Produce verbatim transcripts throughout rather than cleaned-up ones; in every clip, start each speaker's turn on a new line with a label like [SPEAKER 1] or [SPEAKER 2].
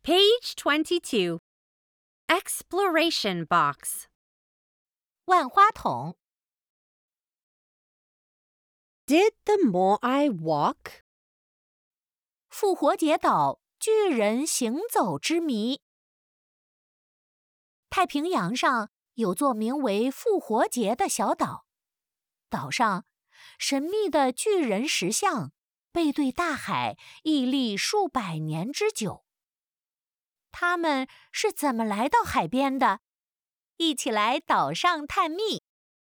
[SPEAKER 1] Page twenty-two. Exploration box.
[SPEAKER 2] 万花筒
[SPEAKER 1] Did the Moai walk?
[SPEAKER 2] 复活节岛巨人行走之谜。太平洋上有座名为复活节的小岛，岛上神秘的巨人石像背对大海屹立数百年之久。他们是怎么来到海边的？一起来岛上探秘。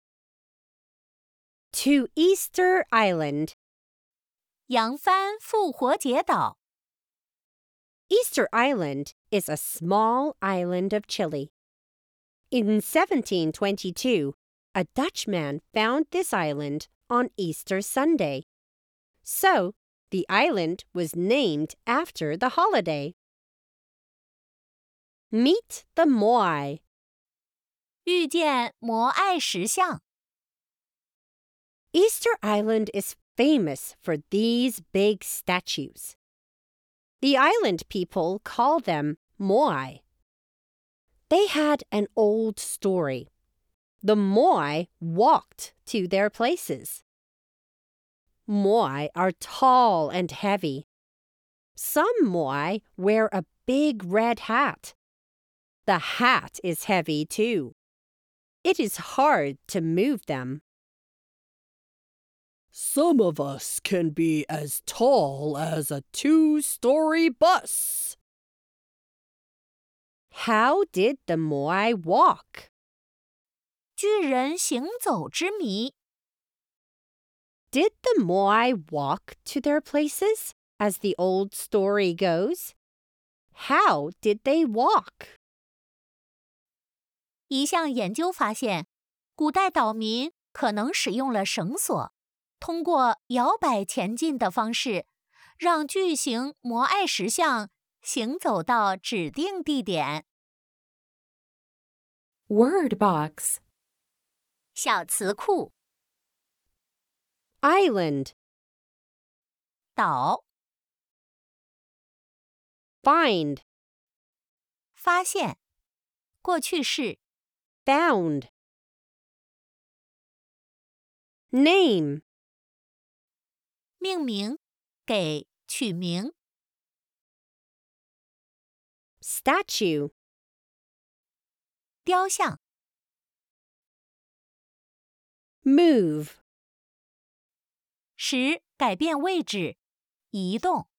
[SPEAKER 1] To Easter Island.
[SPEAKER 2] 扬帆复活节岛
[SPEAKER 1] Easter Island is a small island of Chile. In seventeen twenty-two, a Dutchman found this island on Easter Sunday. So, the island was named after the holiday. Meet the Moai.
[SPEAKER 2] 遇见摩艾石像
[SPEAKER 1] Easter Island is famous for these big statues. The island people call them Moai. They had an old story. The Moai walked to their places. Moai are tall and heavy. Some Moai wear a big red hat. The hat is heavy too. It is hard to move them.
[SPEAKER 3] Some of us can be as tall as a two-story bus.
[SPEAKER 1] How did the Moai walk?
[SPEAKER 2] 巨人行走之谜
[SPEAKER 1] Did the Moai walk to their places, as the old story goes? How did they walk?
[SPEAKER 2] 一项研究发现，古代岛民可能使用了绳索，通过摇摆前进的方式，让巨型摩艾石像行走到指定地点。
[SPEAKER 4] Word box.
[SPEAKER 2] 小词库
[SPEAKER 1] Island.
[SPEAKER 2] 岛
[SPEAKER 1] Find.
[SPEAKER 2] 发现过去式
[SPEAKER 1] Found. Name.
[SPEAKER 2] 命名给取名
[SPEAKER 1] Statue.
[SPEAKER 2] 雕像
[SPEAKER 1] Move.
[SPEAKER 2] 使改变位置移动